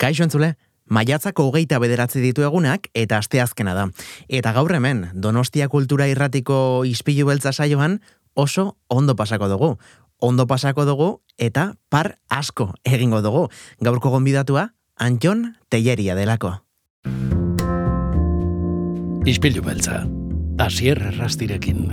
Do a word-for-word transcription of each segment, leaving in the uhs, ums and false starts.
Kaixo entzule, maiatzako hogeita bederatzi ditu egunak eta asteazkena da. Eta gaur hemen, Donostia Kultura Irratiko ispilu beltza saioan oso ondo pasako dugu. Ondo pasako dugu eta par asko egingo dugu. Gaurko gonbidatua, Antxon Telleria delako. Ispilu beltza, Asier Errastirekin.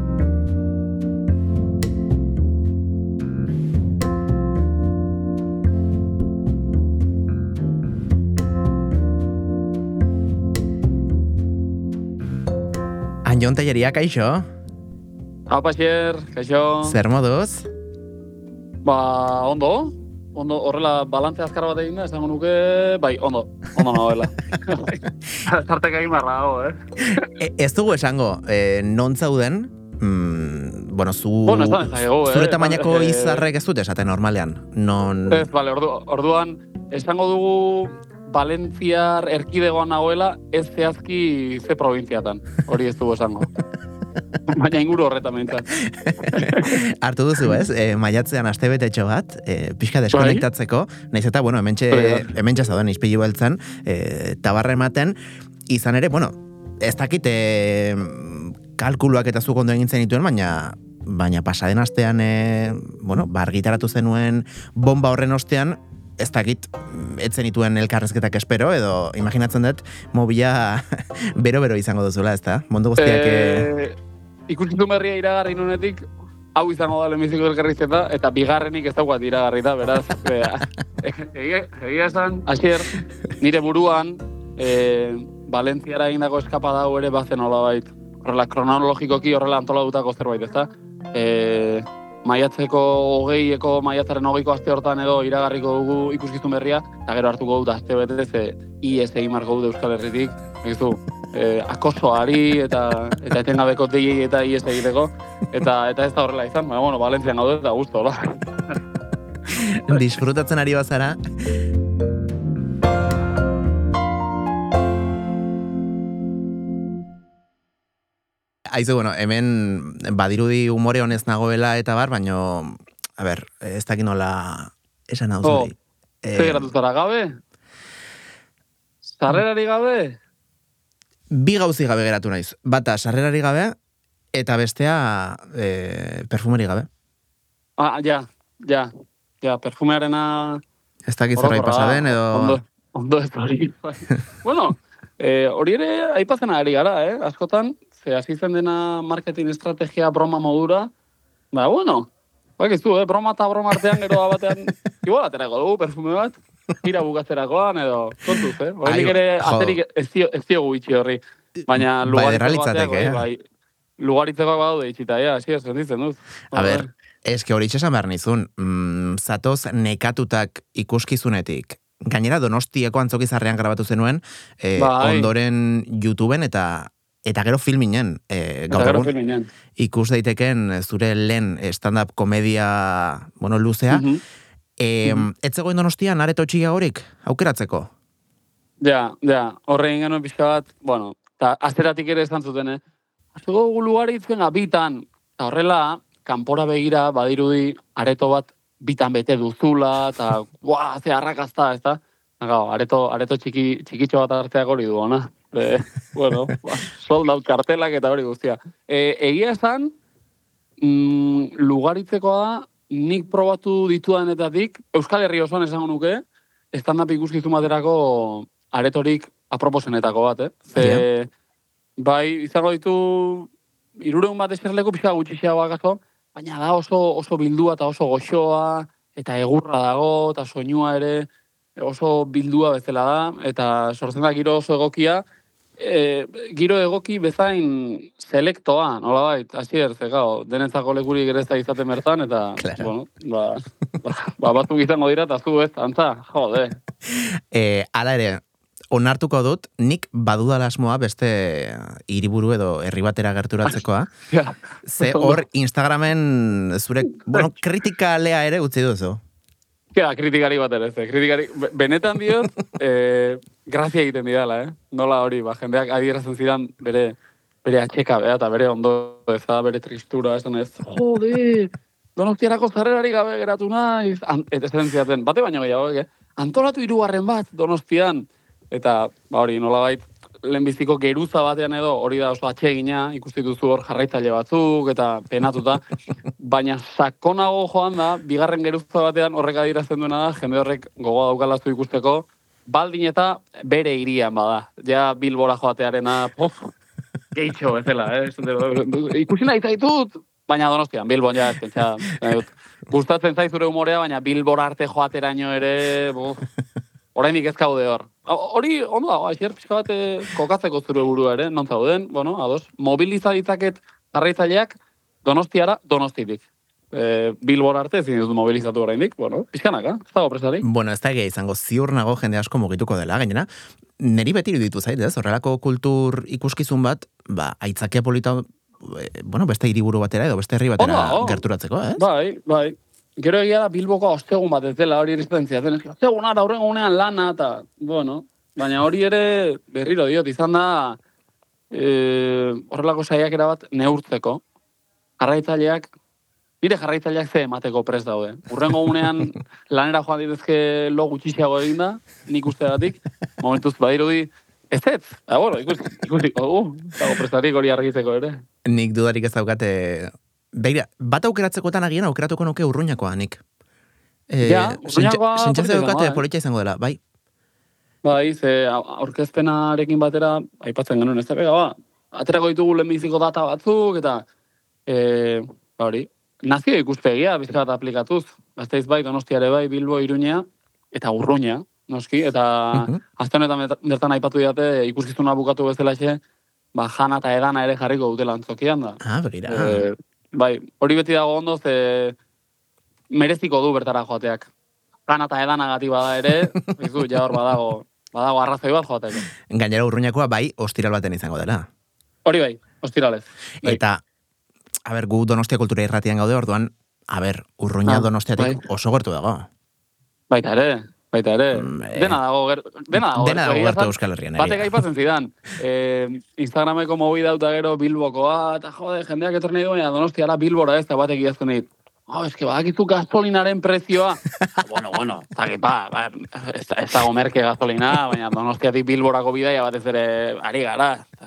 Antxon Telleria, kaixo? Hau, Asier, kaixo. Zer moduz? Ba, ondo. Ondo, horrela, balantze azkar bat egin da, esango nuke, bai, ondo, ondo nagoela. Zartek egin barra dago, eh? E, ez dugu esango, e, non zauden, mm, bueno, zu, bueno, esan, ezagego, zure eh? tamainako eh, izarrek ez dute esaten normalean. Non... Ez, bale, ordu, orduan, esango dugu Valentziar erkidegoan nagoela, ez zehazki ze provintziatan, hori ez dugu esango. Baina inguru horretan mentzat. Hartu duzu, ez? E, maiatzean astebetetxo bat, e, pixka deskonektatzeko, naiz eta, bueno, hementxe, hementxe zauden izpilu beltzan, e, tabarra ematen, izan ere, bueno, ez dakit e, kalkuluak eta zuk ondo egin zenituen, baina baina pasaden astean, e, bueno, bargitaratu zenuen bomba horren ostean, ez dakit, ez zenituen elkarrezketak espero, edo imaginatzen dut, mobila bero-bero izango duzula, ez da? Mundu guztiak... E... Ikusitu berria iragarri nunetik, hau izango da lehenbiziko elkarrizketa, eta bigarrenik ez daukat iragarri da, beraz. Egia esan, Asier, nire buruan, e, Valentziara egindako eskapada hau ere bazen olabait. Horrela, kronologikoki horrela antolatutako zerbait, ez da? E, maiatzeko hogeieko, maiatzaren hogeiko aste hortan edo iragarriko dugu ikuskizun berria, eta gero hartuko dut aste bete ze I S egin marko dut Euskal Herritik, egizu, eh, akosoari eta eta etengabeko dei eta I S egiteko, eta eta ez da horrela izan, baina, bueno, Valentzian gaude eta gusto, hola. Disfrutatzen ari bazara. Aizu, bueno, hemen badirudi umore honez nagoela eta bar, baino, a ber, ez dakit nola esan hau zuri. Oh, eh, ze geratu zara gabe? Sarrerari gabe? Bi gauzi gabe geratu naiz. Bata, sarrerari gabe, eta bestea e, perfumeri gabe. Ah, ja, ja, ja, perfumearena... Ez dakit zerbait pasa den, edo... Ondo, ondo ez hori. Bueno, eh, hori ere aipatzen ari gara, eh? Askotan, ze hasi zen dena marketing estrategia broma modura, ba, bueno, bak ez du, eh? Broma eta broma artean gero batean, igual aterako dugu perfume bat, gira bukatzerakoan, edo, kontuz, eh? Horrenik ere, aterik ez diogu itxi horri, baina lugaritzeko bateak, eh? Bai, lugaritzekoak badaude itxita, ja, hasi ez zenditzen duz. A ber, ez que hori itxesan behar nizun, mm, zatoz nekatutak ikuskizunetik, gainera Donostiako Antzokizarrean grabatu zenuen, eh, bai. Ondoren YouTubeen eta Eta gero filminen, e, gaur egun, ikus daiteken zure lehen stand-up komedia, bueno, luzea. Mm-hmm. E, mm-hmm. Ez zegoen Donostian areto txiga horik, aukeratzeko? Ja, ja, horre egin genuen pixka bat, bueno, eta azteratik ere esan zuten, eh? Azteko lugari itzen bitan, eta horrela, kanpora begira, badirudi, areto bat bitan bete duzula, eta, guau, ze arrakazta, ez da? Areto, areto txiki, txikitxo bat arteak hori du, ona? E, bueno, ba, sold out kartelak eta hori guztia. E, egia esan, mm, lugaritzekoa da, nik probatu ditudanetatik, Euskal Herri osoan esango nuke, stand-up ikuskizun baterako aretorik aproposenetako bat, eh? Ze, yeah. Bai, izango ditu, hirureun bat eserleku pixka gutxixeagoak asko, baina da oso, oso bildua eta oso goxoa, eta egurra dago, eta soinua ere, oso bildua bezala da, eta sortzen da giro oso egokia, e, giro egoki bezain selektoa, nola bait, Asier, zegao, denetzako lekurik ere ez da izaten bertan, eta, claro. Bueno, ba, ba, ba batzuk izango dira, eta zu ez, antza, jode. E, ala ere, onartuko dut, nik badudala asmoa beste hiriburu edo herri batera gerturatzekoa, ja. Ze hor Instagramen zure, bueno, kritikalea ere utzi duzu. Ja, kritikari bat ere, ze, kritikari, benetan diot, eh, grazia egiten didala, eh? Nola hori, ba, jendeak adierazten zidan bere, bere atxeka, bera, eta bere ondo, ez da, bere tristura, esan ez, jode, Donostiarako zarrerari gabe geratu naiz, eta esan zidaten, bate baino gehiago, eh? antolatu hirugarren bat Donostian, eta ba hori nolabait lehenbiziko geruza batean edo hori da oso atsegina, ikusi duzu hor jarraitzaile batzuk eta penatuta, baina sakonago joan da, bigarren geruza batean horrek adierazten duena da, jende horrek gogoa daukala zu ikusteko, baldin eta bere hirian bada. Ja Bilbora joatearena, pof, gehitxo, ez dela, eh? Ikusi nahi zaitut, baina Donostian, Bilbon ja, ezkentza, gustatzen zaizure humorea, baina Bilbora arte joateraino ere, buf, oraindik ez gaude hor. Hori, ondo dago, aixer pixka bat kokatzeko zure burua ere, non zauden, bueno, ados, mobiliza ditzaket jarraitzaileak Donostiara, Donostitik. E, Bilbora arte ezin dut mobilizatu oraindik, bueno, pixkanaka, ez dago presari. Bueno, ez da egia izango, ziur nago jende asko mugituko dela, gainera, niri beti iruditu zait, ez, horrelako kultur ikuskizun bat, ba, aitzakia polita, e, bueno, beste hiriburu batera edo beste herri batera oh, gerturatzeko, ez? Bai, bai. Gero egia da Bilboko ostegun bat ez dela hori irizpentzia zen, ostegun ara horrengo unean lana, eta, bueno, baina hori ere berriro diot, izan da e, horrelako saiakera bat neurtzeko, jarraitzaileak, nire jarraitzaileak ze emateko prest daude. Urrengo unean lanera joan ditezke lo gutxiago egin da, nik ustegatik, momentuz badirudi, ez ez, da, bueno, ikusi, ikusi, uh, dago prestarik hori argitzeko ere. Nik dudarik ez daukate... Beira, bat aukeratzekoetan agian aukeratuko nuke Urruñakoa, nik. E, ja, Urruñakoa... Sentxatze daukate polita izango dela, bai. Bai, ze aurkezpenarekin batera, aipatzen genuen ez da pega, ba, aterako ditugu lehenbiziko data batzuk, eta, e, hori, nazio ikuspegia, bizkat aplikatuz. Gasteiz bai, Donostiare bai, Bilbo, Iruña, eta Urruña, noski, eta uh-huh. azte honetan bertan aipatu diate ikuskizuna bukatu bezalaxe, ba, jana eta edana ere jarriko dutela antzokian da. Ah, berira. E, bai, hori beti dago ondo, ze mereziko du bertara joateak. Jana eta edanagatik bada ere, izu, ja hor badago, badago arrazoi bat joateko. Gainera Urruñakoa bai, ostiral baten izango dela. Hori bai, ostiralez. Bai. Eta, a ber, gu Donostia kultura irratian gaude, orduan, a ber, Urruña ah, Donostiatik bai. Oso gertu dago. Baita ere, baita ere. Mm, e... Dena dago, ger... dena dago. Dena dago gertu Euskal Herrian. Batek aipatzen zidan. Eh, Instagrameko mobi dauta gero Bilbokoa, eta jode, jendeak etorri nahi duena Donostiara Bilbora ez, eta batek idazten dit. Oh, es que badakizu gasolinaren prezioa. bueno, bueno, zaki, ba, ba, ez, ez dago merke gasolina, baina Donostiatik Bilborako bidaia batez ere ari gara.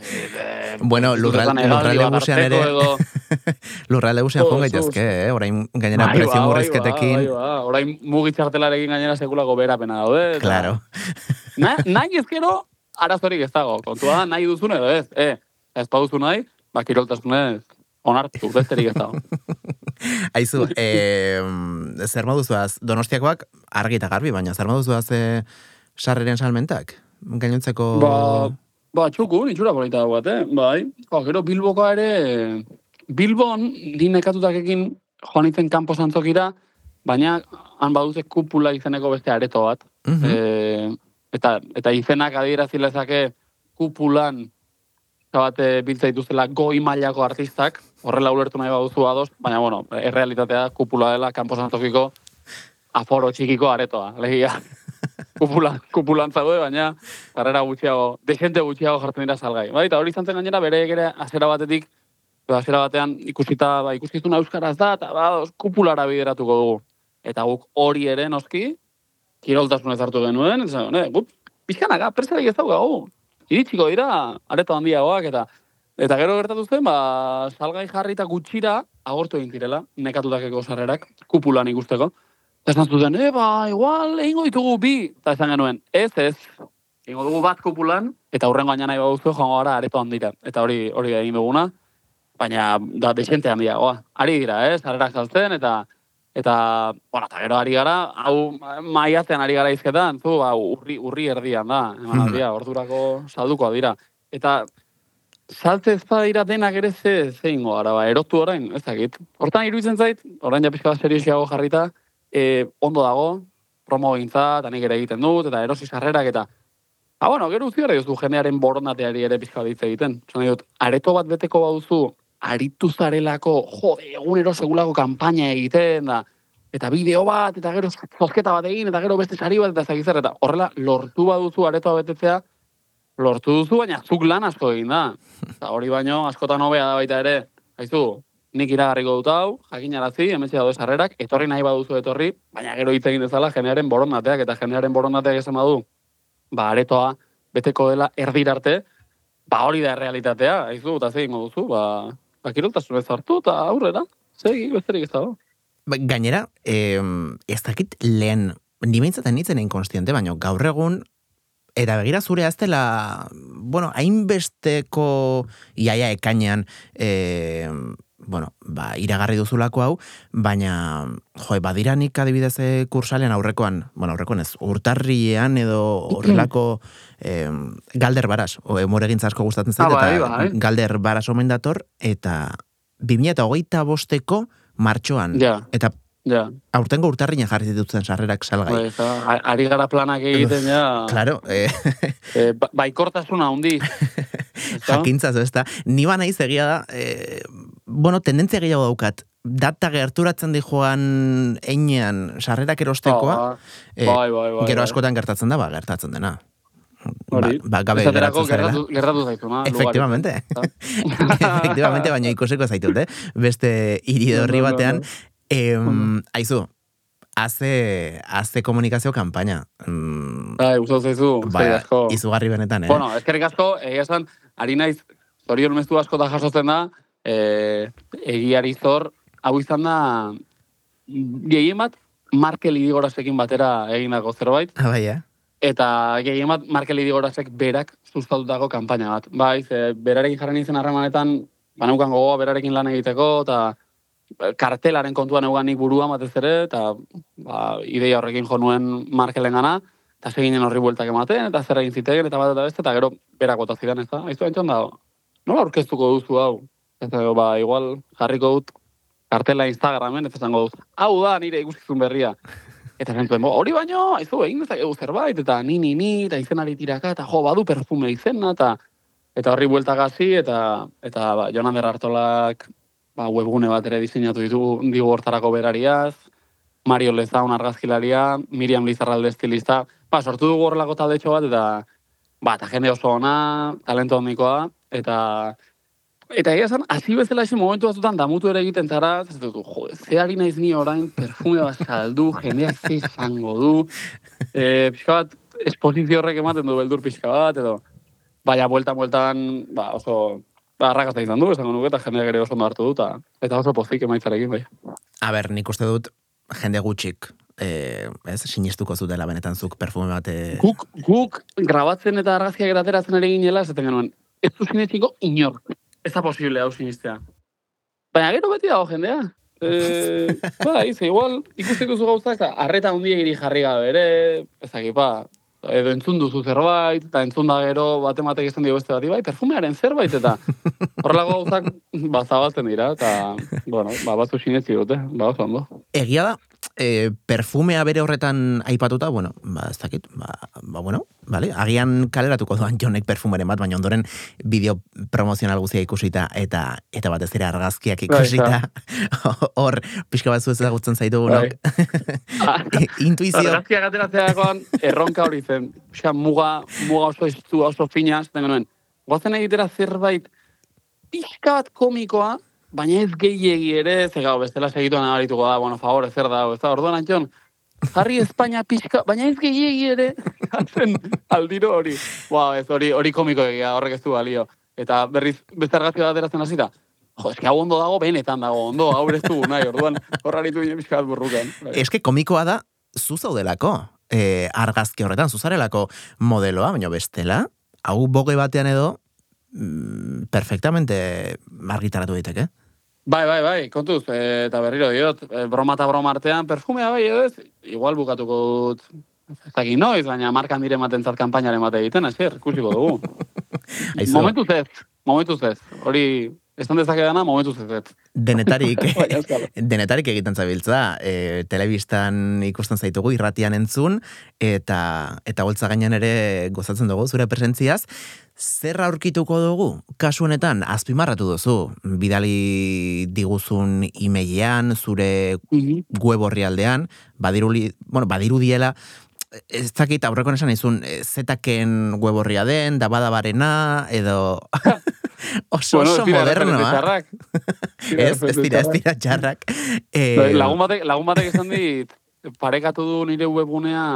E, bueno, lurralde busean ere, lurralde busean joan gaitezke, eh? Orain gainera bai, prezio ba, murrizketekin. Bai, ba, orain mugitxartelarekin gainera sekulako berapena daude. Claro. Na, nahi ezkero, arazorik ez dago. Kontua da, nahi duzun edo ez. Eh, ez pa duzu nahi, ba, kiroltasunez onartu, besterik ez dago. Aizu, eh, zer moduzuaz, Donostiakoak argi eta garbi, baina zer moduzuaz eh, sarreren salmentak? Gainontzeko... Ba, ba txuku, nitxura polita dago bat, eh? Bai, ba, gero Bilbokoa ere, Bilbon, di nekatutakekin joan itzen kanpo zantzokira, baina han baduze kupula izeneko beste areto bat. Uh-huh. e, eta, eta izenak adierazilezake kupulan bat biltza dituzela goi mailako artistak, horrela ulertu nahi baduzu ados, baina, bueno, errealitatea kupula dela kanpo zantokiko aforo txikiko aretoa, legia. Kupula, kupulan zaude, baina karrera gutxiago, desente gutxiago jartzen dira salgai. Bai, eta hori izan zen gainera, bere ere azera batetik, azera batean ikusita, ba, ikuskizuna euskaraz da, eta ba, kupulara bideratuko dugu. Eta guk hori ere noski, kiroltasunez hartu genuen, eta ne, guk, pixkanaka, presarik ez daukagu. Iritsiko dira, areto handiagoak, eta eta gero gertatu zen, ba, salgai jarri eta gutxira agortu egin zirela, nekatutakeko sarrerak, kupulan ikusteko. Eta esan zuten, e, ba, igual, egingo ditugu bi, eta esan genuen, ez, ez, egingo dugu bat kupulan, eta hurrengo aina nahi baduzu, joango gara areto handira. Eta hori hori egin duguna, baina da desente handiagoa. Ari dira, ez, sarrerak saltzen, eta Eta, bueno, eta gero ari gara, hau maiatzen ari gara izketan, zu, ba, urri, urri erdian da, eman aldia, ordurako salduko dira. Eta saltze ez badira denak ere ze zeingo gara, ba, erotu orain, ez dakit. Hortan iruditzen zait, orain ja pixka bat serioxiago jarrita, e, ondo dago, promo gintza, eta nik ere egiten dut, eta erosi sarrerak, eta... Ha, bueno, gero uzi gara duzu jendearen borondateari ere pixka bat hitz egiten. Zan dut, areto bat beteko baduzu, aritu zarelako, jode, egunero segulako kanpaina egiten, da, eta bideo bat, eta gero zozketa bat egin, eta gero beste sari bat, eta zagizer, eta horrela, lortu baduzu aretoa betetzea, lortu duzu, baina zuk lan asko egin da. Eta hori baino, askotan hobea da baita ere, haizu, nik iragarriko dut hau, jakinarazi, hementxe daude sarrerak, etorri nahi baduzu etorri, baina gero hitz egin dezala jendearen borondateak, eta jendearen borondateak esan badu, ba, aretoa beteko dela erdirarte, ba, hori da realitatea, haizu, eta zein duzu, ba, ba kiroltasun ez hartu, eta aurrera, segi, besterik ez dago. Gainera, eh, ez dakit lehen, ni behintzaten nintzen inkonstiente, baina gaur egun, eta begira zure aztela, bueno, hainbesteko iaia ekainean, eh, bueno, ba, iragarri duzulako hau, baina, jo, badiranik adibidez kursalean aurrekoan, bueno, aurrekoan ez, urtarriean edo horrelako eh, Galder Baras, o emoregintza asko gustatzen zait, ah, bai, eta bai. Galder Baras omen dator, eta bi mila hogeita bosteko martxoan, ja. eta ja. aurtengo urtarrien jarri zitutzen sarrerak salgai. Pues, ari gara planak egiten ja. Claro. Eh. eh, ba, baikortasuna hundi. Jakintzazo, ez da. Ni ba naiz egia da, eh, bueno, tendentzia gehiago daukat. Data gerturatzen di joan einean sarrerak erostekoa. Oh, eh, bai, bai, bai, gero bai. askotan gertatzen da, ba, gertatzen dena. Hori. Ba, ba, gabe geratzen zarela. Gertatu, gertatu zaitu, na? Efectivamente. Efectivamente, baina ikusiko zaitut, eh? Beste iridorri batean. Eh, aizu, haze, haze komunikazio kampaina. Mm, bai, uso zaizu. Bai, izugarri benetan, eh? Bueno, eskerrik asko, egia esan, ari naiz, zorion mestu asko da jasotzen da, eh, egiari zor, hau izan da, gehien bat, Markel Idigorasekin batera egindako zerbait. Ah, bai, eh? Eta gehien bat, Markel Idigorasek berak sustatutako kampaina bat. Bai, ze, berarekin jarren izen harremanetan, baneukan gogoa berarekin lan egiteko, eta kartelaren kontuan eugan nik burua batez ere, eta ba, ideia horrekin jo nuen Markelen gana, eta seginen horri bueltak ematen, eta zer egin zitegen, eta bat eta beste, eta gero berak bota zidan, ez da? Aizu entzun da, nola aurkeztuko duzu hau? Eta ba, igual jarriko dut kartela Instagramen, ez esango dut, hau da nire ikuskizun berria. Eta zentzuen, hori baino, aizu egin dezakegu zerbait, eta ni, ni, ni, eta izenari tiraka, eta jo, badu perfume izena, eta eta horri bueltak hasi, eta, eta ba, Jonander Artolak ba, webgune bat ere diseinatu ditu digu hortarako berariaz, Mario Lezaun argazkilaria, Miriam Lizarralde estilista, ba, sortu dugu horrelako taldetxo bat, eta ba, eta jende oso ona, talento handikoa, eta eta egia esan, hasi bezala esi momentu batzutan damutu ere egiten zara, ez dut, jo, ze ari naiz ni orain perfume bat saldu, jendeak ze izango du, e, pixka bat, esposizio horrek ematen du beldur pixka bat, edo, baina, bueltan-bueltan, ba, oso, ba, arrakasta izan du, esango nuke, eta jendeak ere oso ondo hartu du, eta oso pozik emaitzarekin, bai. A ber, nik uste dut, jende gutxik, eh, ez, sinistuko zutela benetan zuk perfume bat... Eh... Guk, guk, grabatzen eta argazkiak erateratzen ere ginela, ez zaten genuen, ez du sinetxiko inor. Ez da posible hau sinistea. Baina gero beti dago jendea. E, ba, ize, igual, ikusteko zu gauzak, eta arreta hundia giri jarri gabe ere, ezakipa, edo entzun duzu zerbait, eta entzun da gero batematek izan dio beste bati, bai, perfumearen zerbait, eta horrelako gauzak, ba, zabaltzen dira, eta, bueno, ba, batzu sinetzi dute, ba, oso ondo. Egia da, e, perfumea bere horretan aipatuta, bueno, ba, ez dakit, ba, ba bueno, vale, agian kaleratuko doan Jonek perfumeren bat, baina ondoren bideo promozional guzia ikusita, eta eta batez ere argazkiak ikusita, hor, pixka bat zuez ezagutzen zaitugunok. Intuizio. Argazkiak ateratzeakoan, erronka hori zen, Osa, muga, muga oso iztu, oso fina, zaten genuen, guazen egitera zerbait, pixka bat komikoa, baina ez gehiegi ere, ze gau, bestela segituan agarituko da, bueno, favor, zer da, ez da, orduan, Antxon, jarri Espainia pixka, baina ez gehiegi ere, hazen aldiro hori. Ba, ez hori, hori komiko egia, horrek ez du balio. Eta berriz, beste argazki bat ateratzen hasita, jo, eski hau ondo dago, benetan dago, ondo, hau ez du, nahi, orduan, horraritu gine pixka bat burrukan. Eske komikoa da, zu zaudelako, e, argazki horretan, zuzarelako modeloa, baina bestela, hau boge batean edo, mm, perfectamente argitaratu daiteke. Bai, bai, bai, kontuz, e, eta berriro diot, e, broma eta broma artean, perfumea bai, edo ez, igual bukatuko dut, ez dakit noiz, baina markan dire matentzat kampainaren bate egiten, ezer, ikusiko dugu. Momentuz ez, momentuz ez, hori, esan dezakedana, momentuz ez ez. Denetarik, denetarik egiten zabiltza, e, telebistan ikusten zaitugu, irratian entzun, eta eta holtza gainean ere gozatzen dugu, zure presentziaz. Zer aurkituko dugu? Kasu honetan, azpimarratu duzu, bidali diguzun emailean, zure Mhm. web orrialdean, badiruli, bueno, badirudiela, ez dakit aurrekon esan izun, zetaken web orria den, dabadabarena, edo... Oso, oso bueno, modernoa. Ez, ez dira, ez dira txarrak. Eh... Lagun batek, lagun batek esan dit, parekatu du nire webgunea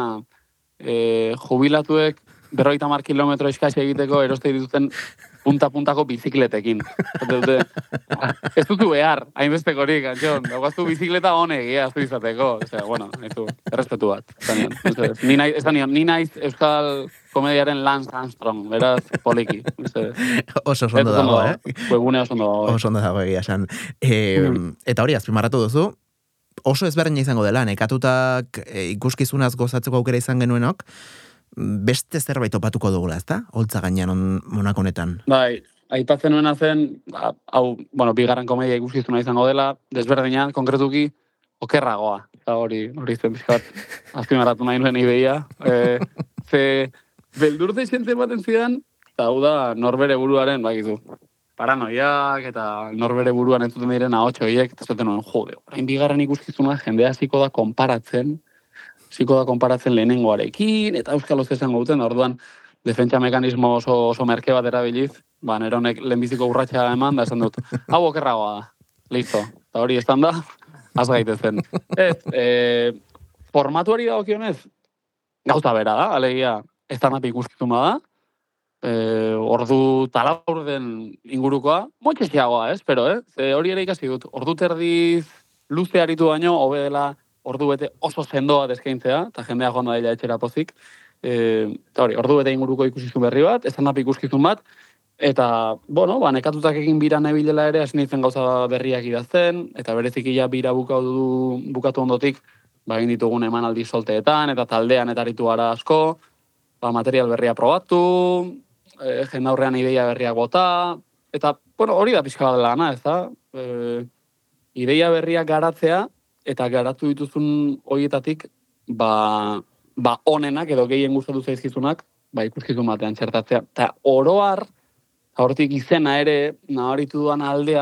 eh, jubilatuek berrogeita hamar kilometro eskasi egiteko eroste dituzten punta-puntako bizikletekin. Dute, ez duzu behar, hainbestekorik, Antxon. Daugaztu bizikleta honek, ja, ez du izateko. Osea, bueno, ez du, errespetu bat. Zanion, ni, naiz, zanion, ni naiz Euskal komediaren Lance Armstrong, beraz, poliki. Oso oso ondo dago, eh? Webune oso ondo dago. Oso ondo dago egia esan. E, mm. Eta hori, azpimarratu duzu, oso ezberdina izango dela, nekatutak e, ikuskizunaz gozatzeko aukera izan genuenok, beste zerbait topatuko dugula, ezta? Holtza gainean on, monako honetan. Bai, aipatzen nuena zen, hau, bueno, bigarren komedia ikuskizuna izango dela, desberdina, konkretuki, okerragoa. Eta hori, hori zen pixkat, azpimarratu nahi nuen ideia. E, ze, beldurte xente baten zidan, eta hau da, norbere buruaren, bakizu, paranoiak, eta norbere buruan entzuten diren ahotxo hiek, eta zaten nuen, jode, orain bigarren ikuskizuna jendea hasiko da konparatzen, ziko da konparatzen lehenengoarekin, eta euskaloz esango duten, orduan, defentsa mekanismo oso, oso merke bat erabiliz, ba, neronek lehenbiziko urratxa eman, da esan dut, hau okerragoa da, listo, eta hori estan da, az gaitezen. Ez, e, formatuari dagokionez, gauza bera da, alegia, stand-up ikuskizuna da, e, ordu talaur den ingurukoa, motxesiagoa, ez, pero, eh? Ze hori ere ikasi dut, ordu terdiz luze aritu baino, hobe dela, ordu bete oso sendoa deskaintzea, eta jendea joan da dela etxera pozik. E, eta hori, ordu bete inguruko ikuskizun berri bat, stand-up ikuskizun bat, eta, bueno, ba, nekatutak egin bira nebilela ere, hasi nintzen gauza berriak idazten, eta bereziki ja bira bukatu, bukatu ondotik, ba, egin ditugun emanaldi solteetan, eta taldean eta aritu gara asko, ba, material berria probatu, e, jendaurrean ideia berriak bota, eta, bueno, hori da pixka bat dela gana, ez da? E, ideia berriak garatzea, eta garatu dituzun horietatik, ba, ba onenak edo gehien gustatu zaizkizunak, ba ikuskizun batean txertatzea. Eta oroar, hortik izena ere, nabaritu duan aldea,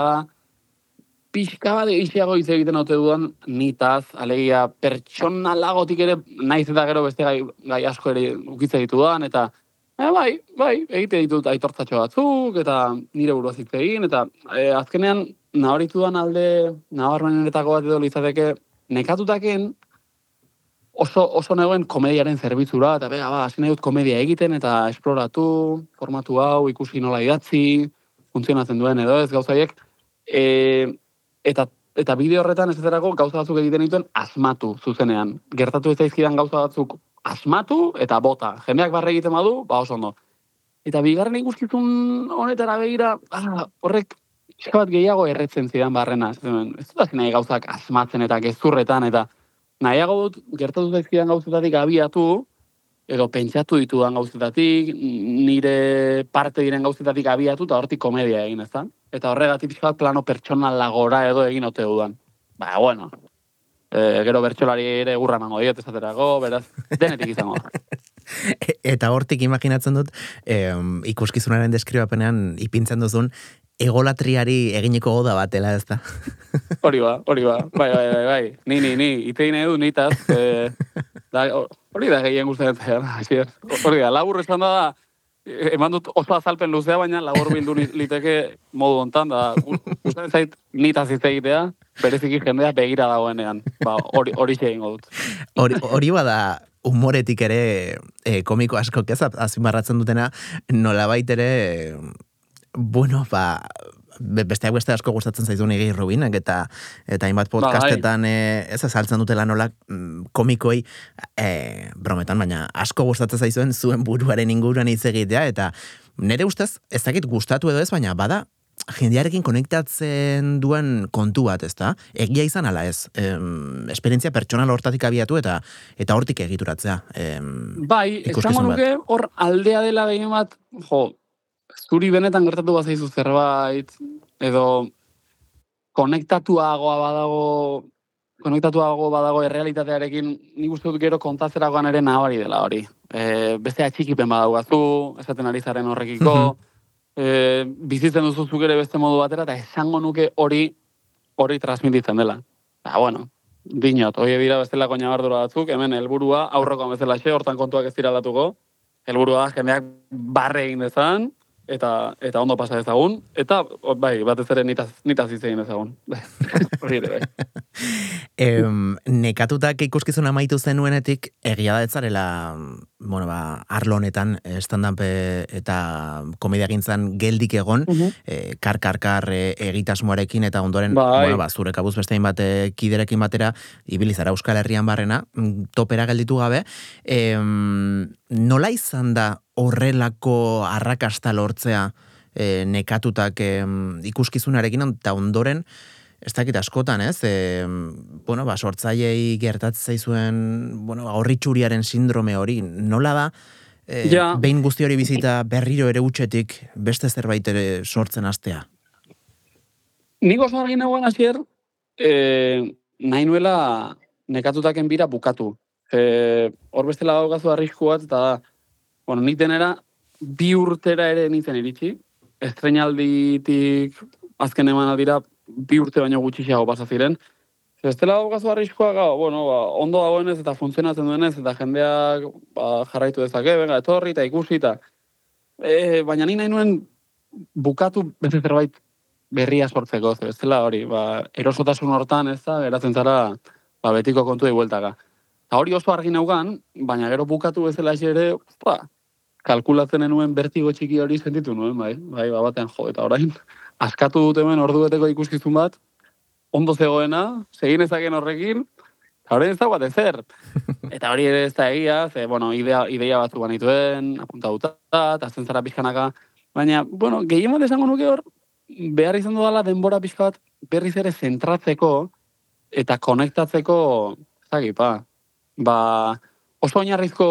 pixka bat egixiago hitz egiten ote dudan nitaz, alegia pertsonalagotik ere, naiz eta gero beste gai, gai asko ere ukitze ditudan, eta e, bai, bai, egite ditut aitortzatxo batzuk, eta nire buruaz hitz egin, eta e, azkenean, nabaritu duan alde, nabarmenetako bat edo litzateke, nekatutaken oso, oso negoen komediaren zerbitzura, eta bega, ba, hasi nahi dut komedia egiten, eta esploratu, formatu hau, ikusi nola idatzi, funtzionatzen duen edo ez gauzaiek, e, eta, eta bideo horretan ez ezerako gauza batzuk egiten dituen asmatu zuzenean. Gertatu ez zaizkidan gauza batzuk asmatu eta bota. Jendeak barre egiten badu, ba oso ondo. Eta bigarren ikuskizun honetara begira, ah, horrek pixka bat gehiago erretzen zidan barrena. Ez dut nahi gauzak asmatzen eta gezurretan, eta nahiago dut gertatu zaizkidan gauzetatik abiatu, edo pentsatu ditudan gauzetatik, nire parte diren gauzetatik abiatu, eta hortik komedia egin, ez da? Eta horregatik pixka bat plano pertsonalagora edo egin ote dudan. Ba, bueno, e, gero bertsolari ere gurra mango diot esaterako, beraz, denetik izango. Eta hortik imaginatzen dut, eh, ikuskizunaren deskribapenean ipintzen duzun, egolatriari egineko goda batela, ez da? Hori ba, hori ba. Bai, bai, bai, bai. Ni, ni, ni. Itein edu, nitaz. Eh, da, hori da gehien guztetan. Hori da, labur esan da, eman dut oso azalpen luzea, baina labur bildu liteke modu hontan, da, guztetan zait nitaz hitz egitea, bereziki jendea begira dagoenean. Ba, hori, hori egingo dut. Hori, hori bada humoretik ere eh, komiko asko ez azpimarratzen dutena, nolabait ere... Bueno, ba, besteak beste asko gustatzen zaizun egei Rubinek, eta eta hainbat podcastetan e, ez azaltzen dutela nola komikoi e, brometan, baina asko gustatzen zaizuen zuen buruaren inguruan hitz egitea, eta nire ustez ez dakit gustatu edo ez, baina bada jendearekin konektatzen duen kontu bat, ez da? Egia izan ala ez, em, esperientzia pertsonal hortatik abiatu eta eta hortik egituratzea. Em, bai, esango nuke hor aldea dela gehien bat, jo, zuri benetan gertatu bazaizu zerbait, edo konektatuagoa badago, konektatuago badago errealitatearekin, nik uste dut gero kontatzerakoan ere nabari dela hori. E, beste atxikipen badaugazu, esaten ari zaren horrekiko, e, bizitzen duzu zuk ere beste modu batera, eta esango nuke hori hori transmititzen dela. Eta, bueno, dinot, hori dira bestelako nabardura batzuk, hemen helburua aurrekoan bezala xe, hortan kontuak ez dira aldatuko, helburua jendeak barre egin dezan, eta eta ondo pasa ezagun, eta bai, batez ere nitaz, nitaz izegin ezagun. Hori ere, bai. Em, nekatutak ikuskizuna amaitu zenuenetik, egia da etzarela, bueno, ba, arlo honetan, stand-up eta komedia gintzan geldik egon, Uh-huh. e, kar-kar-kar e, egitasmoarekin, eta ondoren, Bai. bueno, ba, zure kabuz bestein bat kiderekin batera, ibilizara Euskal Herrian barrena, topera gelditu gabe, em, nola izan da horrelako arrakasta lortzea e, nekatutak e, ikuskizunarekin, eta ondoren, ez dakit askotan, ez? E, bueno, ba, sortzaileei gertatzen zaizuen, bueno, horritxuriaren sindrome hori, nola da, e, Ja. behin guzti hori bizita berriro ere utxetik beste zerbait ere sortzen hastea? Nik oso argi nagoen hasier, eh, nahi nuela nekatutaken bira bukatu. Eh, hor bestela daukazu arrisku bat, eta da, bueno, nik denera bi urtera ere nintzen iritsi, estreinalditik azken emanaldira bi urte baino gutxiago pasa ziren. Bestela daukazu arriskua, gau, bueno, ba, ondo dagoenez eta funtzionatzen duenez, eta jendeak ba, jarraitu dezake, venga, etorri eta ikusi, eta e, baina ni nahi nuen bukatu beste zerbait berria sortzeko, ze bestela hori, ba, erosotasun hortan, ez da, geratzen zara, ba, betiko kontu bueltaka. Eta hori oso argi naugan, baina gero bukatu bezala ere, ba, kalkulatzen nuen bertigo txiki hori sentitu nuen, bai, bai, ba, batean jo, eta orain, askatu dut hemen ordu beteko ikuskizun bat, ondo zegoena, segin ezaken horrekin, eta horrein ez dagoat ezer. Eta hori ere ez da egia, ze, bueno, idea, ideia batzuk banituen, apuntatuta, eta azten zara pixkanaka, baina, bueno, gehien bat esango nuke hor, behar izan dudala denbora pixka bat berriz ere zentratzeko eta konektatzeko, ez dakit, ba, ba, oso oinarrizko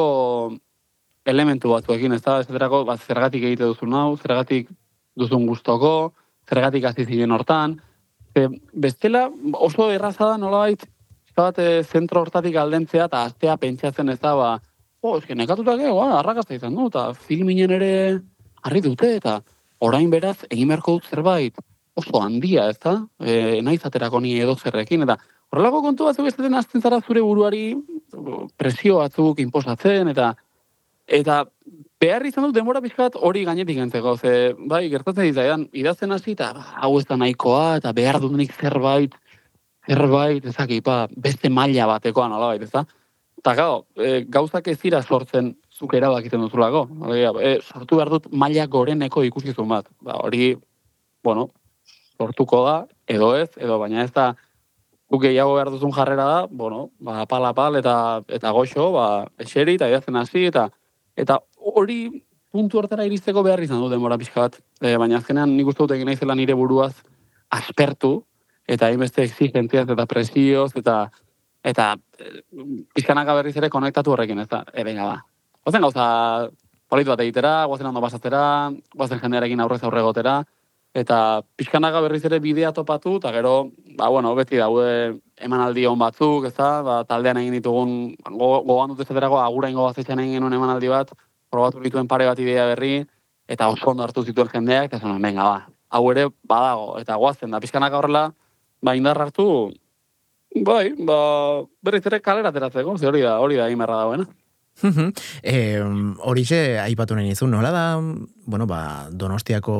elementu batzuekin, ez da, esaterako, ba, zergatik egite duzun hau, zergatik duzun gustoko, zergatik hasi ziren hortan, e, bestela oso erraza da nolabait, bat e, zentro hortatik aldentzea eta astea pentsatzen ez da, ba, oh, eske nekatutak ego, ba, arrakasta izan du, eta filminen ere harri dute, eta orain beraz, egin beharko dut zerbait oso handia, ez da, e, naiz aterako ni edo zerrekin, eta horrelako kontu batzuk ez den azten zara zure buruari presio batzuk inposatzen, eta eta behar izan dut denbora pixkat hori gainetik entzeko, ze, bai, gertatzen dizaidan, idazten hasi, eta hau ez da nahikoa, eta behar dut nik zerbait, zerbait, ezakipa, beste maila batekoa nolabait, ez da? Eta gau, e, gauzak ez dira sortzen zuk erabakiten duzulako. E, sortu behar dut maila goreneko ikuskizun bat. Ba, hori, bueno, sortuko da, edo ez, edo baina ez da, guk gehiago behar duzun jarrera da, bueno, ba, pal-apal eta, eta goxo, ba, eseri eta idazten hasi, eta eta hori puntu hortara iristeko behar izan du denbora pixka bat. E, baina azkenean nik uste dut egin naizela nire buruaz aspertu, eta hainbeste exigentziaz eta presioz, eta eta pixkanaka berriz ere konektatu horrekin, ez da, e, venga, ba. Goazen gauza politu bat egitera, goazen ondo pasatzera, goazen jendearekin aurrez aurre gotera, eta pixkanaka berriz ere bidea topatu, eta gero, ba, bueno, beti daude emanaldi hon batzuk, ez da, ba, taldean egin ditugun, go, gogan dut ezaterako aguraingo bazetxean egin genuen emanaldi bat, probatu dituen pare bat idea berri, eta oso ondo hartu zituen jendeak, eta zonen, venga, ba, hau ere badago, eta goazen da, pixkanaka horrela, ba, indar hartu, bai, ba, berriz ere kalera ateratzeko, ze hori da, hori da imerra dagoena. eh, horixe aipatu nahi nizun, nola da, bueno, ba, Donostiako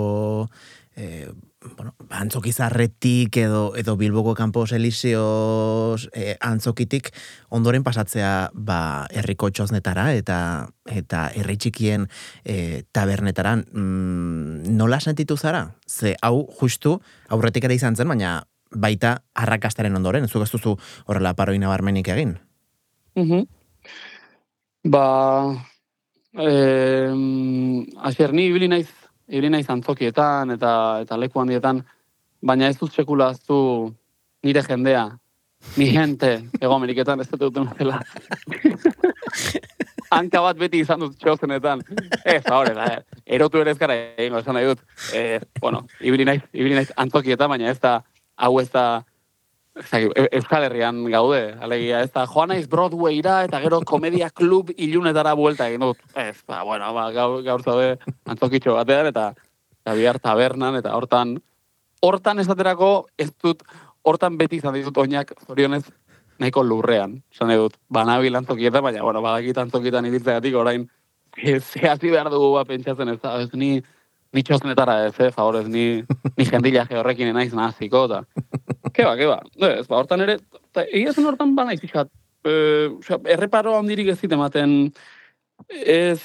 eh, bueno, antzokizarretik edo, edo Bilboko Campos Elíseos eh, antzokitik ondoren pasatzea ba, herriko txosnetara eta eta herri txikien eh, tabernetara. Mm, nola sentitu zara? Ze hau justu aurretik ere izan zen, baina baita arrakastaren ondoren, zuk ez duzu horrela paroi nabarmenik egin. Uh-huh. Ba, eh, asier, ni ibili naiz, ibili naiz antzokietan eta eta leku handietan, baina ez dut sekula aztu nire jendea, mi gente, ego Ameriketan ez dut duten zela. Hanka bat beti izan dut txozenetan. Ez, hori, da, erotu ere ezkara egingo esan nahi dut. Eh, bueno, ibili naiz, ibili naiz antzokietan, baina ez da, hau ez da, Euskal Herrian gaude, alegia, ez da, joan naiz Broadwayra eta gero komedia klub ilunetara buelta egin dut. Ez, ba, bueno, ba, gaur, gaur zaude antzokitxo batean eta, eta bihar tabernan, eta hortan, hortan esaterako ez dut, hortan beti izan ditut oinak zorionez nahiko lurrean, esan dut, banabil antzokietan, baina, bueno, badakit antzokietan ibiltzegatik orain, ze hasi behar dugu ba pentsatzen ez da, ez ni, ni txosnetara ez, eh, favorez, ni, ni jendilaje horrekin naiz nahaziko, eta, keba, keba, ez, ba, hortan ere, egia zen hortan ba naiz pixat, e, osea, erreparo handirik ez ematen, ez,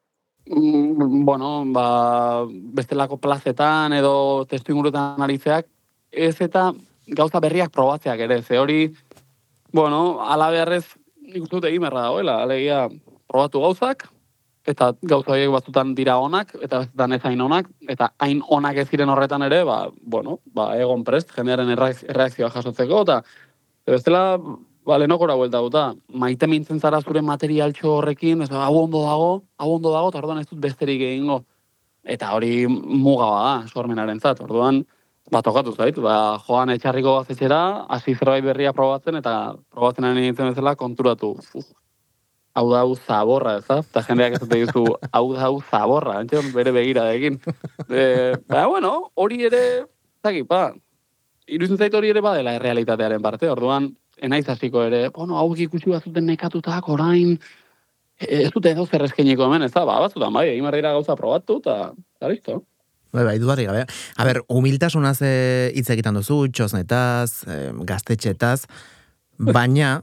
mm, bueno, ba, bestelako plazetan edo testu ingurutan aritzeak, ez eta gauza berriak probatzeak ere, ze hori, bueno, ala beharrez, nik uste dut egin berra dagoela, alegia, probatu gauzak, eta gauza horiek batzutan dira onak, eta batzutan ez hain onak, eta hain onak ez ziren horretan ere, ba, bueno, ba, egon prest, jendearen erreakzioa jasotzeko, eta bestela, ba, lehenokora buelta guta, maite mintzen zara zure materialtxo horrekin, ez hau ondo dago, hau ondo dago, eta orduan ez dut besterik egingo. Eta hori muga da, sormenaren zat, orduan, ba, tokatu zait, ba, joan etxarriko gazetxera, hasi zerbait berria probatzen, eta probatzen ari nintzen bezala konturatu. Uf, hau da hau zaborra, ez da? Eta jendeak ez dute dizu, hau da hau zaborra, entxon, bere begiradekin. E, ba, bueno, hori ere, zaki, pa, iruditzen zait hori ere badela errealitatearen parte, orduan, enaiz hasiko ere, bueno, hau ikusi batzuten nekatutak, orain, ez dute edo zer eskeniko hemen, ez da, ba, batzutan, bai, egin barrira gauza probatu, eta, eta listo. Bai, bai, dudarik gabe. A ber, humiltasunaz eh, hitz egiten duzu, txosnetaz, eh, gaztetxetaz, baina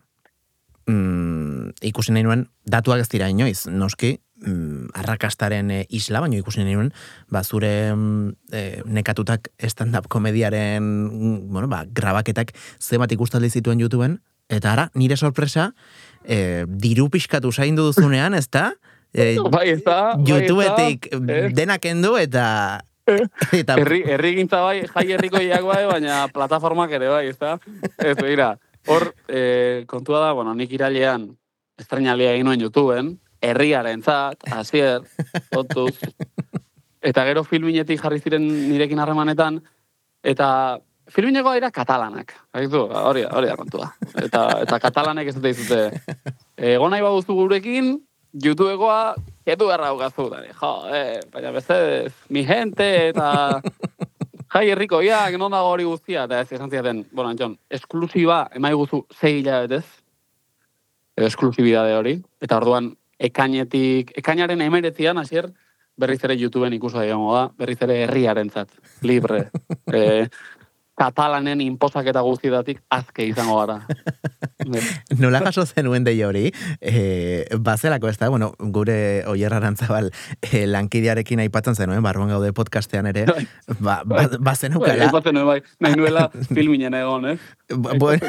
mm, ikusi nahi nuen, datuak ez dira inoiz, noski, mm, arrakastaren eh, isla, baina ikusi nahi nuen, ba, zure eh, nekatutak stand-up komediaren, bueno, ba, grabaketak zebat ikustaldi zituen YouTubeen, eta ara, nire sorpresa, eh, diru pixkatu zaindu duzunean, ez da? Eh, bai, ez da, YouTubeetik denak endu, eta... eta... Herri, herri gintza bai, jai herrikoiak bai, baina plataformak ere bai, ez da? Ez, begira, hor, eh, kontua da, bueno, nik irailean estrenalia egin nuen YouTubeen, herriaren zat, hasier, totuz, eta gero filminetik jarri ziren nirekin harremanetan, eta filminekoa dira katalanak, haizu, hori, hori da kontua. Eta, eta katalanek ez dute izute, egon nahi baduzu gurekin, YouTubekoa, edu erra ugazu, jo, eh, baina bezez, mi gente, eta jai herrikoiak, non dago hori guztia, eta ez esan ziaten, bueno, Antxon, esklusiba, emai guzu, sei hilabetez, edo esklusibidade hori, eta orduan, ekainetik, ekainaren emeretzian, hasier, berriz ere YouTubeen ikusa egongo da, berriz ere herriarentzat, libre, eh, katalanen inposaketa guztietatik azke izango gara. Nola jaso zenuen dei hori, eh, bazelako ez da, bueno, gure Oier Arantzabal eh, lankidearekin aipatzen zenuen, barruan gaude podcastean ere, ba, ba, ba zenukala. Aipatzen nuen, bai, nahi nuela filminen egon, eh? Bueno...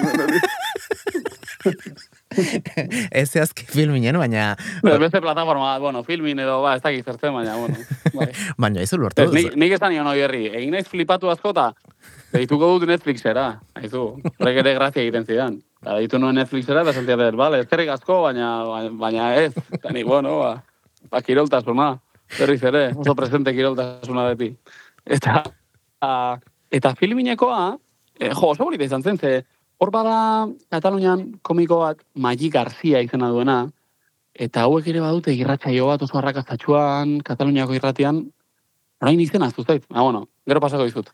Ez zehazki filminen, baina... Beste plataforma, bueno, filmin edo, ba, ez dakik zertzen, baina, bueno. Bai. Baina, izu lortu. Nik, nik esan nion Oierri, egin naiz flipatu askota, deituko dut Netflixera, haizu, horrek ere grazia egiten zidan. Eta deitu nuen Netflixera, eta sentiatet, bale, ez zerrik asko, baina, baina ez. Eta nik, bueno, ba, ba kiroltasuna, berriz ere, oso presente kiroltasuna beti. Eta, a, eta filminekoa, eh, jo, oso bonita izan zen, ze, hor bada Katalunian komiko bat, Magi Garcia izena duena, eta hauek ere badute irratsaio bat oso arrakastatxuan, Kataluniako irratian, orain izena aztu zait, ah, bueno, gero pasako dizut.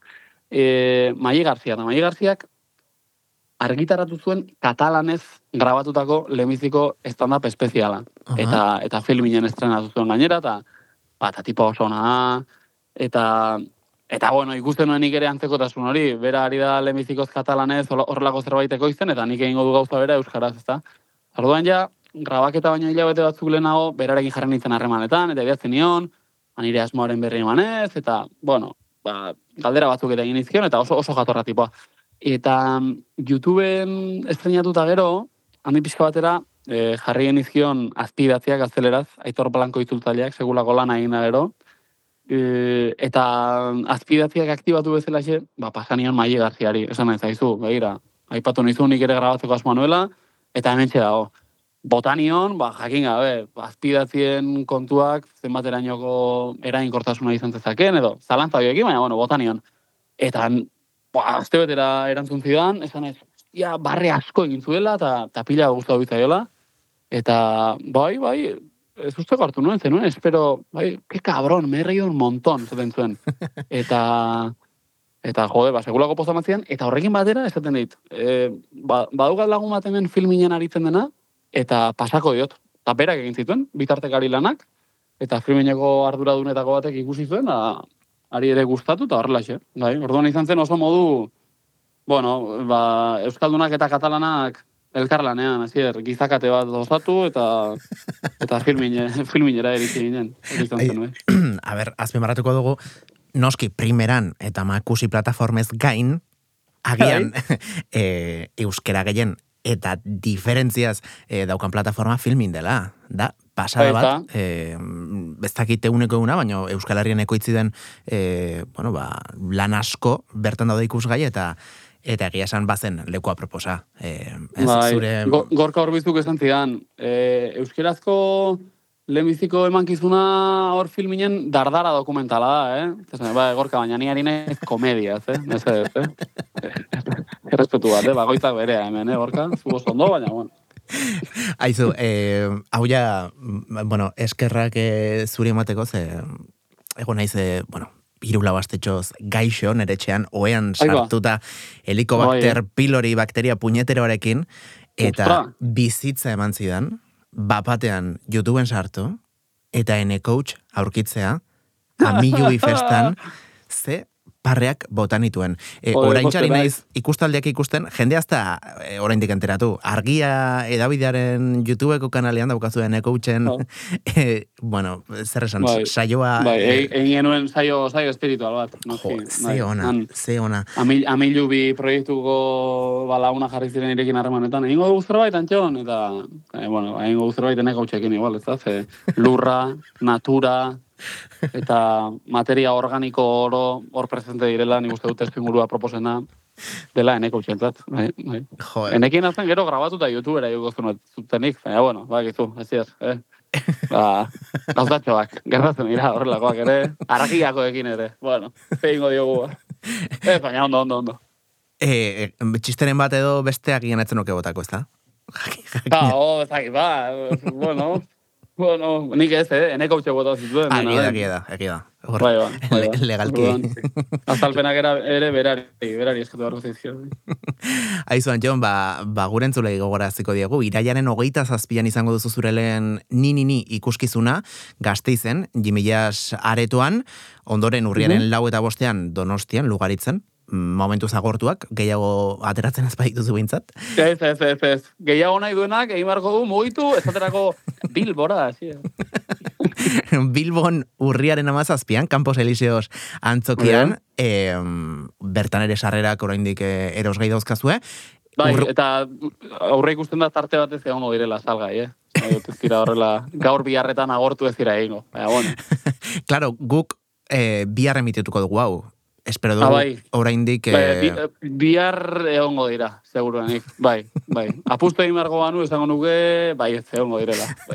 E, Magi Garcia, eta Magi Garziak argitaratu zuen katalanez grabatutako lehenbiziko stand-up espeziala. Uh-huh. Eta, eta filminen estrenatu zuen gainera, eta bat, tipa oso ona, eta... Eta, bueno, ikusten nuen nik ere antzekotasun hori, bera ari da lehenbizikoz katalanez horrelako zerbaiteko izten, eta nik egingo du gauza bera euskaraz, ezta. Orduan ja, grabaketa baino hilabete batzuk lehenago, berarekin jarren nintzen harremanetan, eta bidatzen nion, nire asmoaren berri emanez, eta, bueno, ba, galdera batzuk eta egin izkion, eta oso, oso jatorra tipoa. Eta YouTubeen estrenatuta gero, handi pixka batera, e, jarri genizkion azpidatziak gazteleraz, Aitor Blanco itzultzaileak, segulako lana egin da gero, E, eta azpidatziak aktibatu bezalaxe, ba, pasanion Magi Garziari, esan nahi zaizu, begira, aipatu nizu nik ere grabatzeko asmoa nuela, eta hementxe dago. Botanion, ba, jakin gabe, azpidatzien kontuak, zenbaterainoko erainkortasuna izan zezaken, edo, zalantza bioekin, baina, bueno, botanion. Eta, ba, azte betera erantzun zidan, esan nahi, ja, barre asko egin zuela, eta, eta pila guztua bizaiola, eta, bai, bai, ez usteko hartu nuen, zenuen, espero, bai, que cabrón, me he reído un montón, zaten zuen. Eta, eta jode, ba, segulako pozamatzean, eta horrekin batera, ez zaten dit, e, ba, badugat lagun bat hemen filminen aritzen dena, eta pasako diot. Eta berak egin zituen, bitartekari lanak, eta filmineko arduradunetako batek ikusi zuen, da, ari ere gustatu, eta horrelaxe. Bai, orduan izan zen oso modu, bueno, ba, Euskaldunak eta Katalanak elkarlanean, hasier, gizakate bat osatu, eta eta filmine, filminera eritzi ginen. Hori izan zen, bai. A ber, azpimarratuko dugu, noski primeran eta makusi plataformez gain, agian e, euskera gehien eta diferentziaz e, daukan plataforma filmin dela. Da, pasada bat, e, ez dakite uneko eguna, baina Euskal Herrian ekoitzi den e, bueno, ba, lan asko bertan daude ikusgai eta eta egia esan bazen leku aproposa. E, ez, bai, zure... Go, gorka horbizuk esan zidan, e, euskerazko lehenbiziko emankizuna hor filminen dardara dokumentala da, eh? Zesen, ba, gorka, baina ni ari naiz komediaz, eh? Nese ez, eh? Errespetu bat, eh? Bagoitzak berea hemen, eh, gorka? Zu oso ondo, baina, bueno. Aizu, eh, hau ja, bueno, eskerrak eh, zuri emateko, ze, egon naiz, eh, bueno, irula bastetxoz gaixo, nere etxean, oean sartuta helikobakter pylori bakteria puñeteroarekin, eta Ostra. bizitza eman zidan, bapatean YouTubeen sartu, eta ene coach aurkitzea, amilu ifestan, ze parreak botanituen. E, Oraintxari naiz ikustaldiak ikusten, jende hasta e, oraindik enteratu. Argia edabidearen YouTubeko kanalean daukazu ene coachen, no. e, bueno, zer esan, bai, saioa... Bai, e, egin genuen saio, saio espiritual bat. No, jo, ze ona, ze ona. Amilu bi proiektuko balauna jarri ziren irekin harremanetan, egingo dugu zerbait, Antxon, eta, e, bueno, egingo dugu zerbait ene coachekin igual, ez da, ze lurra, natura, eta materia organiko oro hor presente direla, nik uste dut espingurua proposena dela eneko txentzat. Bai, bai. Enekin azten gero grabatuta YouTubera jugo zutenik, baina, bueno, ba, gizu, ez ziaz, eh? Ba, gauzatxoak, gertatzen dira horrelakoak ere, arakiako ekin ere, bueno, zeingo diogu, ez, baina ondo, ondo, ondo. E, txisteren bat edo besteak ianetzen oke botako, ez da? Ba, oh, ez dakit, ba, bueno... Bueno, nik ez, eh? Eneko utxe bota zituen. Ah, egi da, egi da, egi da. Bai, ba, bai, ba. Legalki. Azalpenak ere berari, berari esketu barko zizio. Aizu, Antxon, ba, ba gurentzulei gogoraziko diegu, iraiaren hogeita zazpian izango duzu zure lehen ni ni ni ikuskizuna, Gasteizen, Jimillas aretoan, ondoren urriaren lau eta bostean Donostian, Lugaritzen, momentu zagortuak, gehiago ateratzen ez badituzu behintzat. Ez, ez, ez, ez. Gehiago nahi duenak, egin barko du, mugitu, ez aterako Bilbora, hasi. Bilbon urriaren amazazpian, Campos Elíseos antzokian, eh, bertan ere sarrerak oraindik eh, erosgai dauzkazue. Bai, Ur... eta aurre ikusten da tarte batez egongo direla salgai, eh? Ez dira horrela, gaur biharretan agortu ez dira egingo. Baina, bueno. Claro, guk eh, bihar emitituko dugu hau. Espero dugu, ah, bai. oraindik... Eh... Bi, bihar egongo dira, seguruenik. Bai, bai. Apustu egin margo banu, esango nuke, bai, ez egongo direla. Bai.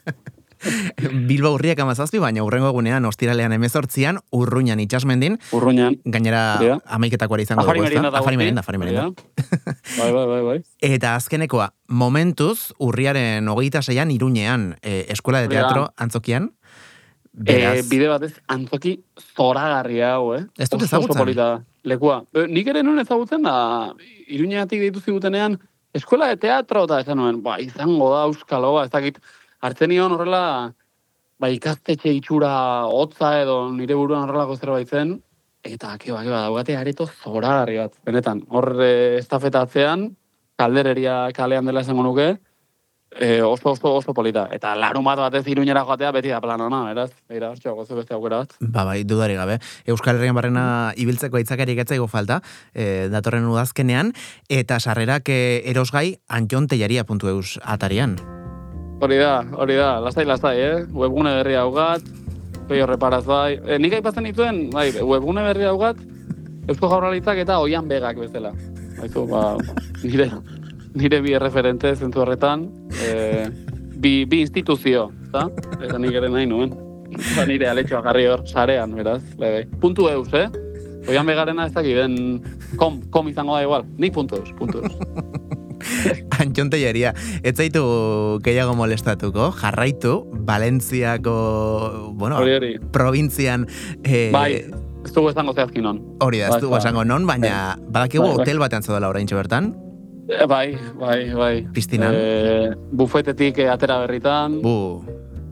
Bilbo urriak amazazpi, baina urrengo egunean, ostiralean emezortzian, Urruñan itxasmendin. Urruñan. Gainera, amaiketakoa izango dugu, ez da? Afari merienda, afari merienda. Bai, bai, bai, bai. Eta azkenekoa, momentuz, urriaren hogeita zeian, Iruñean, eh, Eskuela de Teatro antzokian. E, bide batez, antzoki zoragarria hau, eh? Ez dut ezagutzen. Lekua. E, nik ere nuen ezagutzen da, Iruñatik deitu zigutenean, Eskuela de Teatro, eta esan nuen, ba, izango da, euskaloa, ez dakit, hartzen nion horrela, ba, ikastetxe itxura hotza edo nire buruan horrelako zerbait zen, eta, kiba, kiba, daugate areto zoragarri bat, benetan, hor e, estafetatzean, kaldereria kalean dela esango nuke, E, oso, oso, oso polita. Eta larun bat batez Iruñera joatea beti da planona, eraz? Eira, hortxe, gozo beste aukera bat. Ba, bai, dudari gabe. Euskal Herrian barrena ibiltzeko aitzakari getzaigo falta, e, datorren udazkenean, eta sarrerak e, erosgai antxontellaria puntu eus atarian. Hori da, hori da, lasai, lasai, eh? Webgune berri haugat, peio reparaz bai. E, nik aipatzen dituen, bai, webgune berri haugat, Eusko Jaurlaritzak eta Oian Begak bezala. Baizu, ba, nire... nire bi referente zentu horretan, e, bi, bi instituzio, eta eta nik ere nahi nuen. Eta nire aletxoa jarri hor, sarean, beraz, lebe. Puntu eus, eh? Oian Begarena ez dakit, den kom, kom izango da igual. Nik puntu eus, puntu eus. Antxontellaria, ez zaitu gehiago molestatuko, jarraitu, Valentziako, bueno, hori, hori. Provintzian... Eh, bai, ez dugu esango zehazkin non. Hori da, ez dugu esango non, baina badakigu bai, hotel batean zaudela oraintxe bertan. Bai, bai, bai. Piztinan. E, bufetetik atera berritan. Bu.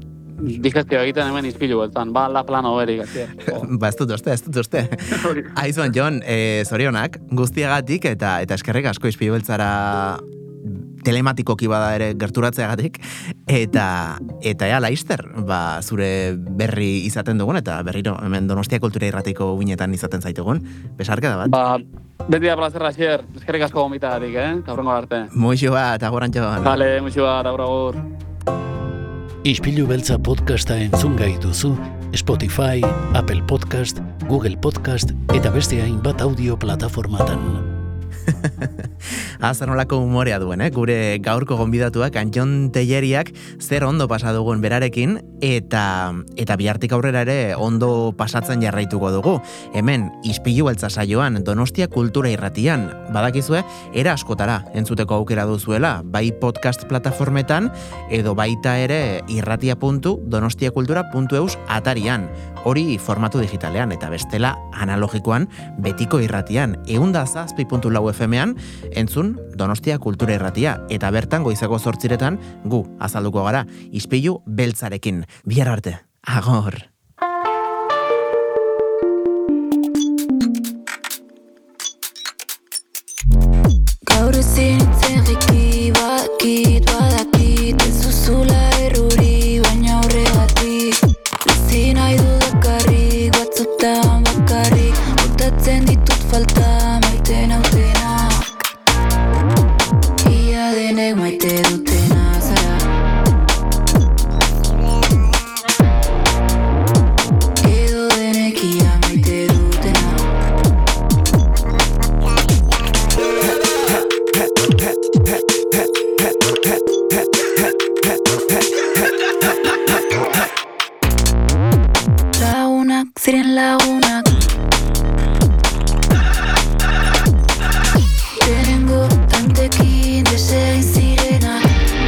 digestio egiten hemen izpilu beltan, ba, la plano berik, asier. Ba, ez dut uste, ez dut uste. Aizuan, Jon, e, zorionak, guztiagatik eta eta eskerrik asko izpilu beltzara telematikoki bada ere gerturatzeagatik, eta eta ea, laister, ba, zure berri izaten dugun, eta berriro, hemen Donostia Kultura Irratiko uinetan izaten zaitugun, besarka da bat. Ba, beti da plazerra, asier, eskerrik asko gomitagatik, eh? Eta horrengo arte. Muixu bat, agur Antxon. Vale, muixu bat, agur agur. Ispilu beltza podcasta entzun gai duzu Spotify, Apple Podcast, Google Podcast eta beste hainbat audio plataformatan. Azar nolako humorea duen, eh? Gure gaurko gonbidatuak Antxon Telleriak zer ondo pasa dugun berarekin eta eta bihartik aurrera ere ondo pasatzen jarraituko dugu. Hemen Ispilu beltza saioan Donostia Kultura Irratian badakizue era askotara entzuteko aukera duzuela, bai podcast plataformetan edo baita ere irratia puntu donostiakultura puntu eus atarian. Hori formatu digitalean eta bestela analogikoan betiko irratian ehunda zazpi puntu lau F M-an entzun Donostia Kultura Irratia eta bertan goizeko zortziretan gu azalduko gara Ispilu beltzarekin. Bihar arte. Agor. Gaur ezin itzerriki bakit badakit ez zuzula erruri baina horregatik ezin nahi dudakarrik batzutan bakarrik botatzen ditut falta maite nautenak ia denek maite dutena zara edo denek ia maite dutena lagunak ziren lagunak lehenengo tantekin desegin zirenak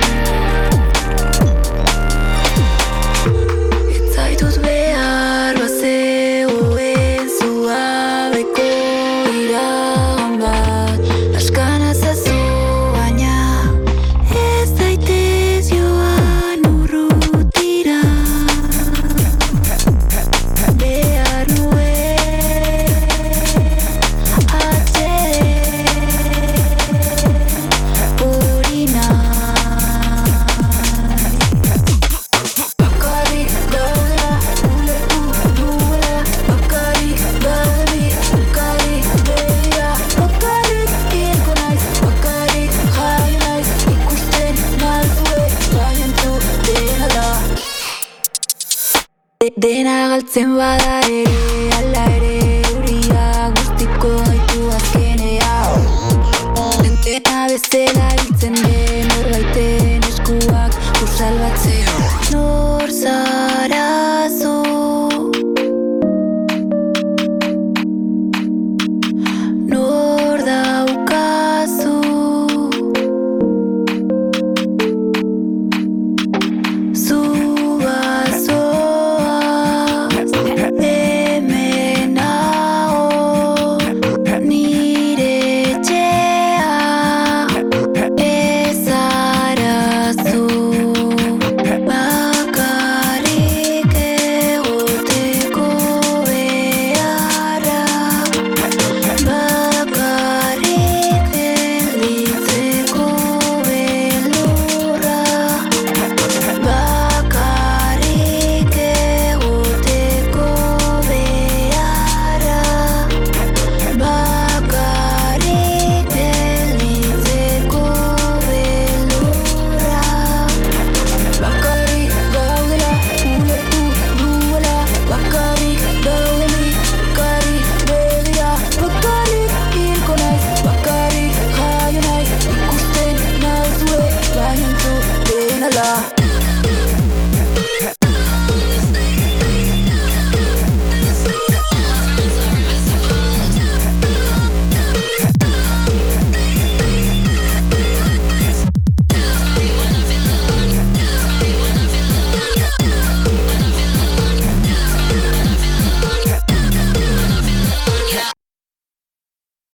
ez zaitut behar bazegoen zuabeko iragan bat askana zazu baina ez daitez joan urrutira behar nuen atzede hori nahi bakarrik daudela ulertu duela bakarrik daude bakarrik begira bakarrik hilko naiz bakarrik jai naiz ikusten nazue baientu dena da dena galtzen bada ere ala